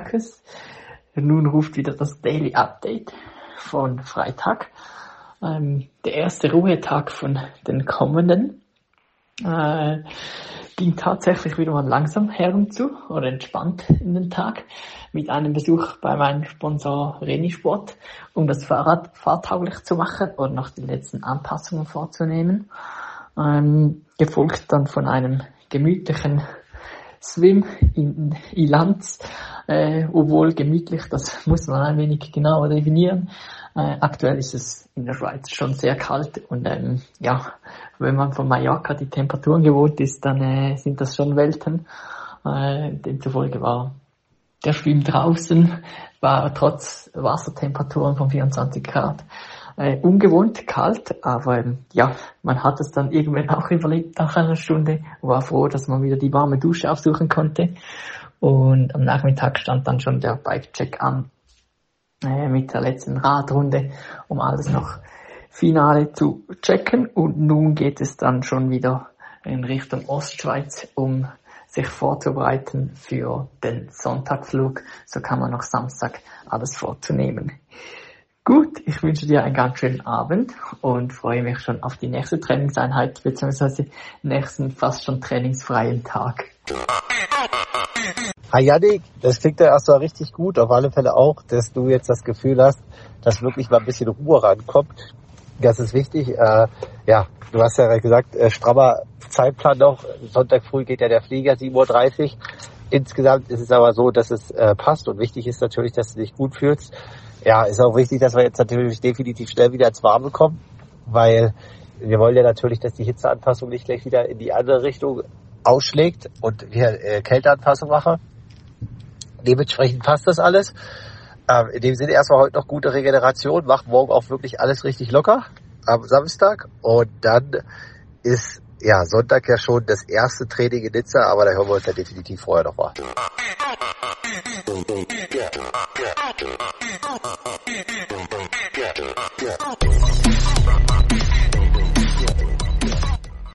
Markus. Nun ruft wieder das Daily Update von Freitag. Der erste Ruhetag von den kommenden. Ging tatsächlich wieder mal langsam herzu oder entspannt in den Tag mit einem Besuch bei meinem Sponsor Renisport, um das Fahrrad fahrtauglich zu machen und noch die letzten Anpassungen vorzunehmen. Gefolgt dann von einem gemütlichen Swim in Ilanz, obwohl gemütlich, das muss man ein wenig genauer definieren. Aktuell ist es in der Schweiz schon sehr kalt und wenn man von Mallorca die Temperaturen gewohnt ist, dann sind das schon Welten. Demzufolge war der Schwimm draußen, war trotz Wassertemperaturen von 24 Grad ungewohnt kalt, aber man hat es dann irgendwann auch überlebt nach einer Stunde, war froh, dass man wieder die warme Dusche aufsuchen konnte. Und am Nachmittag stand dann schon der Bike-Check an mit der letzten Radrunde, um alles noch finale zu checken. Und nun geht es dann schon wieder in Richtung Ostschweiz, um sich vorzubereiten für den Sonntagflug. So kann man noch Samstag alles vorzunehmen. Gut, ich wünsche dir einen ganz schönen Abend und freue mich schon auf die nächste Trainingseinheit bzw. nächsten fast schon trainingsfreien Tag. Hi Yannick, das klingt ja erstmal richtig gut. Auf alle Fälle auch, dass du jetzt das Gefühl hast, dass wirklich mal ein bisschen Ruhe rankommt. Das ist wichtig. Du hast ja gesagt, strammer Zeitplan noch. Sonntag früh geht ja der Flieger, 7:30 Uhr. Insgesamt ist es aber so, dass es passt und wichtig ist natürlich, dass du dich gut fühlst. Ja, ist auch wichtig, dass wir jetzt natürlich definitiv schnell wieder ins Warme kommen, weil wir wollen ja natürlich, dass die Hitzeanpassung nicht gleich wieder in die andere Richtung ausschlägt und wir Kälteanpassung machen. Dementsprechend passt das alles. In dem Sinne erstmal heute noch gute Regeneration, macht morgen auch wirklich alles richtig locker am Samstag und dann ist Sonntag ja schon das erste Training in Nizza, aber da hören wir uns ja definitiv vorher noch mal.